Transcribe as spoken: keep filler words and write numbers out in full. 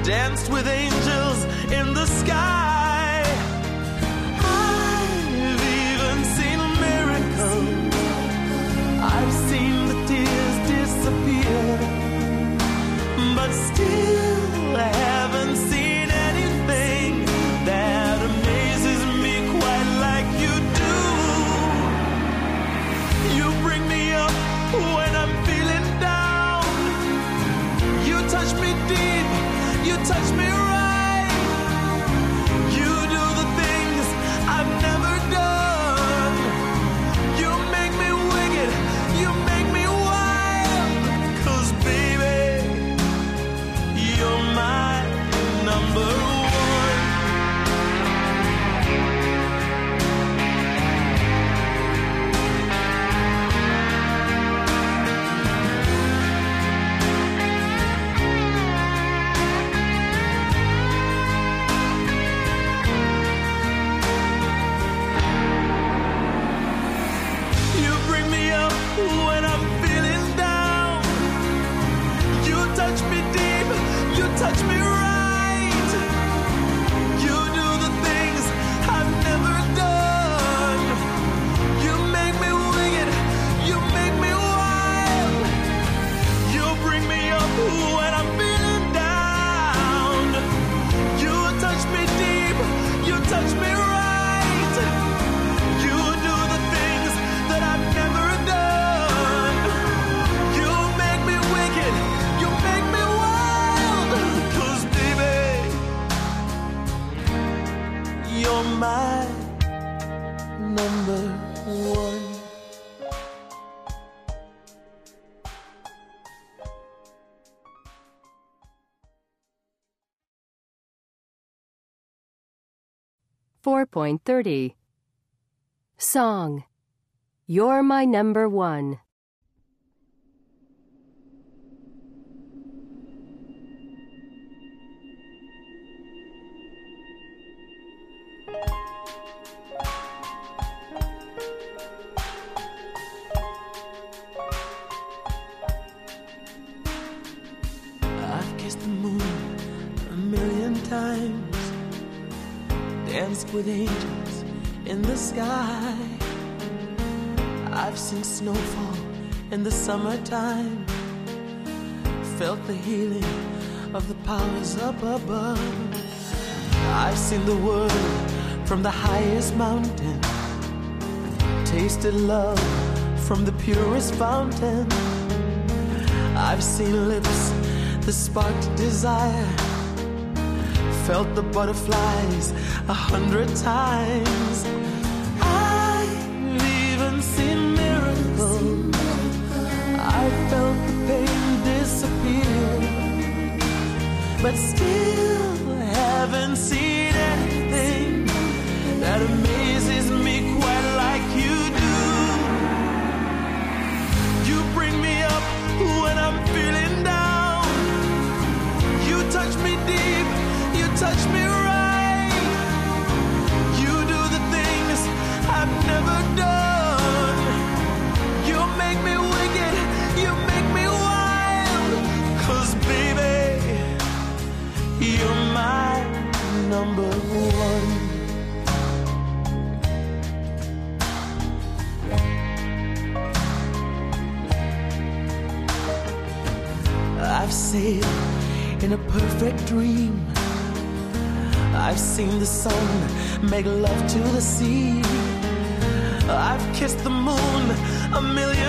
danced with angels in the sky. I've even seen miracles. I've seen the tears disappear, but still I haven't seen anything that amazes me quite like you do. You bring me up when I'm feeling down. You touch me deep, you touch me right. You do the things I've never done. You make me wicked, you make me wild. 'Cause baby, you're my number one. You bring me up when I'm feeling down. You touch me deep, you touch me right. You do the things I've never done. You make me wicked, you make me wild. You bring me up when I'm feeling down. You touch me deep, you touch me right. You do the things that I've never done. You make me wicked, you make me wild. 'Cause baby, you're my number one. four point thirty. Song. You're my number one. I've kissed the moon a million times, danced with angels in the sky. I've seen snowfall in the summertime, felt the healing of the powers up above. I've seen the world from the highest mountain, tasted love from the purest fountain. I've seen lips that sparked desire, felt the butterflies a hundred times. I've even seen miracles. I felt the pain disappear, but still haven't seen anything that amazes me quite like you do. You bring me up when I'm feeling down. You touch me deep, you touch me right. You do the things I've never done. You make me wicked, you make me wild. 'Cause baby, you're my number one. I've sailed in a perfect dream. I've seen the sun make love to the sea. I've kissed the moon a million